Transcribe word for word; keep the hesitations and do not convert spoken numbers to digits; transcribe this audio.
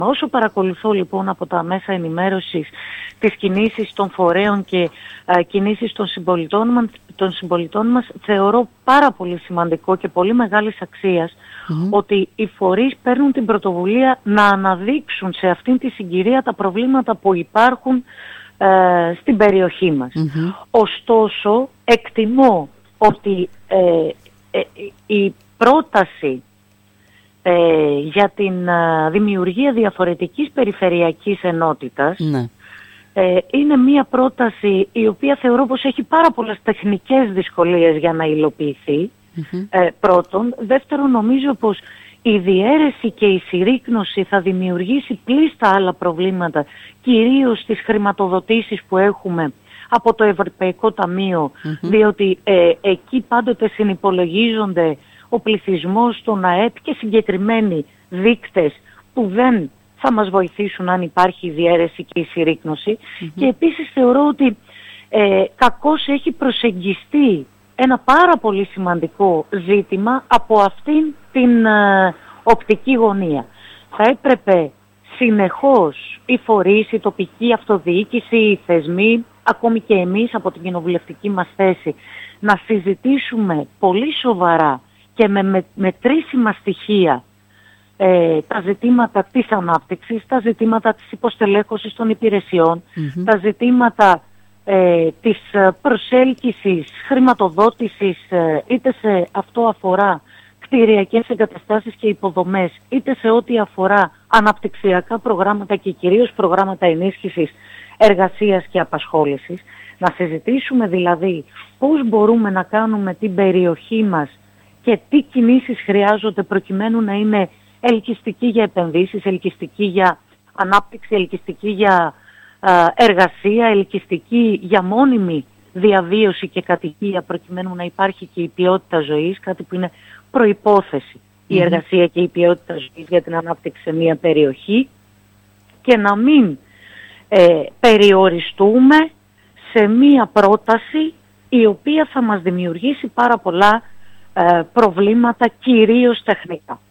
Όσο παρακολουθώ λοιπόν από τα μέσα ενημέρωσης τις κινήσεις των φορέων και ε, κινήσεις των συμπολιτών, μας, των συμπολιτών μας, θεωρώ πάρα πολύ σημαντικό και πολύ μεγάλης αξίας mm-hmm. ότι οι φορείς παίρνουν την πρωτοβουλία να αναδείξουν σε αυτήν τη συγκυρία τα προβλήματα που υπάρχουν ε, στην περιοχή μας. Mm-hmm. Ωστόσο, εκτιμώ ότι ε, ε, η πρόταση Ε, για την α, δημιουργία διαφορετικής περιφερειακής ενότητας ναι. ε, είναι μία πρόταση η οποία θεωρώ πως έχει πάρα πολλές τεχνικές δυσκολίες για να υλοποιηθεί mm-hmm. ε, πρώτον. Δεύτερον, νομίζω πως η διαίρεση και η συρρίκνωση θα δημιουργήσει πλήστα άλλα προβλήματα, κυρίως στις χρηματοδοτήσεις που έχουμε από το Ευρωπαϊκό Ταμείο mm-hmm. διότι ε, εκεί πάντοτε συνυπολογίζονται ο πληθυσμός, τον ΑΕΠ και συγκεκριμένοι δείκτες που δεν θα μας βοηθήσουν αν υπάρχει η διαίρεση και η συρρίκνωση. Mm-hmm. Και επίσης θεωρώ ότι ε, κακώς έχει προσεγγιστεί ένα πάρα πολύ σημαντικό ζήτημα από αυτήν την ε, οπτική γωνία. Θα έπρεπε συνεχώς οι φορείς, η τοπική αυτοδιοίκηση, οι θεσμοί, ακόμη και εμείς από την κοινοβουλευτική μας θέση, να συζητήσουμε πολύ σοβαρά και με, με μετρήσιμα στοιχεία ε, τα ζητήματα της ανάπτυξης, τα ζητήματα της υποστελέχωσης των υπηρεσιών, mm-hmm. τα ζητήματα ε, της προσέλκυσης, χρηματοδότησης, ε, είτε σε αυτό αφορά κτηριακές εγκαταστάσεις και υποδομές, είτε σε ό,τι αφορά αναπτυξιακά προγράμματα και κυρίως προγράμματα ενίσχυσης εργασίας και απασχόλησης. Να συζητήσουμε δηλαδή πώς μπορούμε να κάνουμε την περιοχή μας και τι κινήσεις χρειάζονται προκειμένου να είναι ελκυστική για επενδύσεις, ελκυστική για ανάπτυξη, ελκυστική για α, εργασία, ελκυστική για μόνιμη διαβίωση και κατοικία, προκειμένου να υπάρχει και η ποιότητα ζωής, κάτι που είναι προϋπόθεση mm-hmm. η εργασία και η ποιότητα ζωής για την ανάπτυξη σε μια περιοχή, και να μην ε, περιοριστούμε σε μια πρόταση η οποία θα μας δημιουργήσει πάρα πολλά προβλήματα, κυρίως τεχνικά.